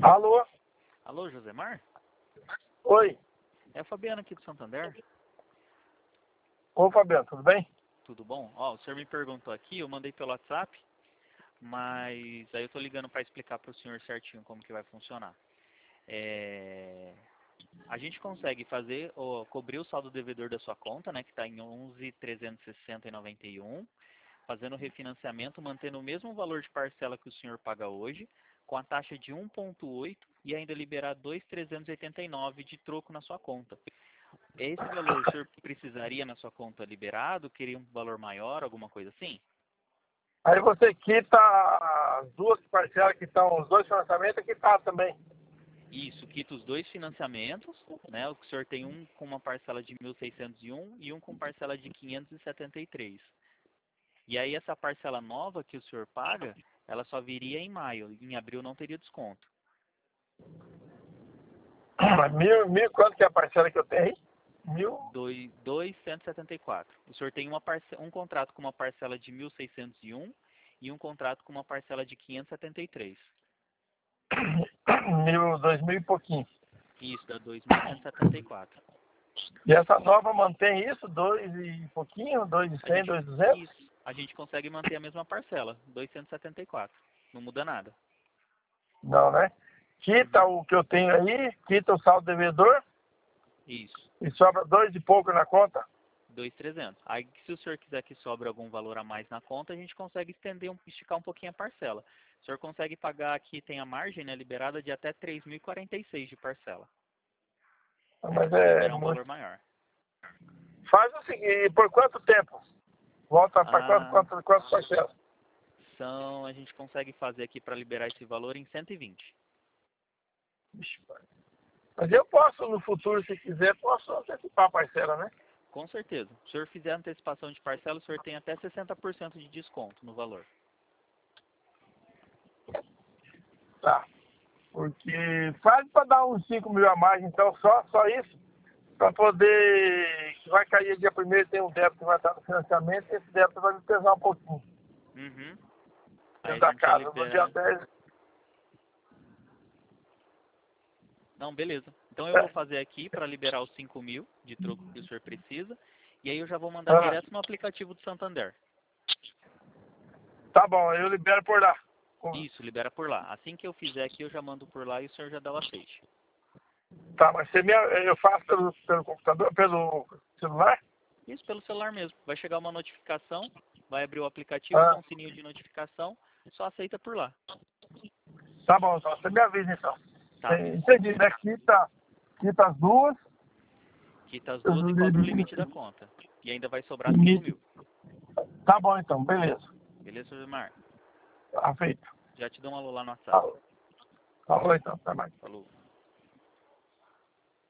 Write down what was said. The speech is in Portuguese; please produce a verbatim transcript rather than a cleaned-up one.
Alô? Alô, Josemar? Oi. É a Fabiana aqui do Santander. Ô, Fabiano, tudo bem? Tudo bom? Ó, o senhor me perguntou aqui, eu mandei pelo WhatsApp, mas aí eu tô ligando para explicar para o senhor certinho como que vai funcionar. É... A gente consegue fazer, ó, cobrir o saldo devedor da sua conta, né, que está em onze mil trezentos e sessenta reais e noventa e um, fazendo o refinanciamento, mantendo o mesmo valor de parcela que o senhor paga hoje, com a taxa de um vírgula oito e ainda liberar dois mil trezentos e oitenta e nove de troco na sua conta. Esse valor o senhor precisaria na sua conta liberado? Queria um valor maior, alguma coisa assim? Aí você quita as duas parcelas que estão, os dois financiamentos que tá também. Isso, quita os dois financiamentos, né? O senhor tem um com uma parcela de mil seiscentos e um e um com parcela de quinhentos e setenta e três. E aí essa parcela nova que o senhor paga, ela só viria em maio. Em abril não teria desconto. Mil, mil, quanto que é a parcela que eu tenho aí? Mil? duzentos e setenta e quatro. O senhor tem uma parce... um contrato com uma parcela de mil seiscentos e um e um contrato com uma parcela de quinhentos e setenta e três. Mil, dois mil e pouquinho. Isso, dá dois mil cento e setenta e quatro. E essa nova mantém isso? Dois e pouquinho? Dois e A cem, gente, dois e duzentos? isso, a gente consegue manter a mesma parcela, duzentos e setenta e quatro. Não muda nada. Não, né? Quita Uhum. o que eu tenho aí, quita o saldo devedor Isso, e sobra dois e pouco na conta. dois mil e trezentos. Aí se o senhor quiser que sobre algum valor a mais na conta, a gente consegue estender, um, esticar um pouquinho a parcela. O senhor consegue pagar aqui, tem a margem, né, liberada de até três mil e quarenta e seis de parcela. Mas Se é liberar um muito. valor maior. Faz o seguinte, por quanto tempo? Volta para quanto, Ah, quanto, quantas parcelas? são, a gente consegue fazer aqui para liberar esse valor em cento e vinte. Vixe, pai. Mas eu posso, no futuro, se quiser, posso antecipar a parcela, né? Com certeza. Se o senhor fizer antecipação de parcela, o senhor tem até sessenta por cento de desconto no valor. Tá. Porque faz para dar uns cinco mil a mais, então, só, só isso. Para poder. Que vai cair dia primeiro, tem um débito que vai estar no financiamento, e esse débito vai me pesar um pouquinho. Uhum. Aí Dentro a da gente já casa. No dia libera. dez. Não, beleza. Então eu vou É. fazer aqui para liberar os cinco mil de troco que o senhor precisa. E aí eu já vou mandar Ah, direto no aplicativo do Santander. tá bom, eu libero por lá. Isso, libera por lá. Assim que eu fizer aqui, eu já mando por lá e o senhor já dá o aceite. Tá, mas você me, eu faço pelo, pelo computador, pelo celular? Isso, pelo celular mesmo. Vai chegar uma notificação, vai abrir o aplicativo, Ah, tem um sininho de notificação, só aceita por lá. tá bom, então. Você me avisa, então. Tá. É, entendi, né? Quita, quita as duas. Quita as Eu duas e cobra o limite da li- conta. E ainda vai sobrar cinco limite. mil. Tá bom, então. Beleza. Beleza, Mar? Tá feito. Já te dou um alô lá no WhatsApp. Falou, falou então. Até mais. Falou.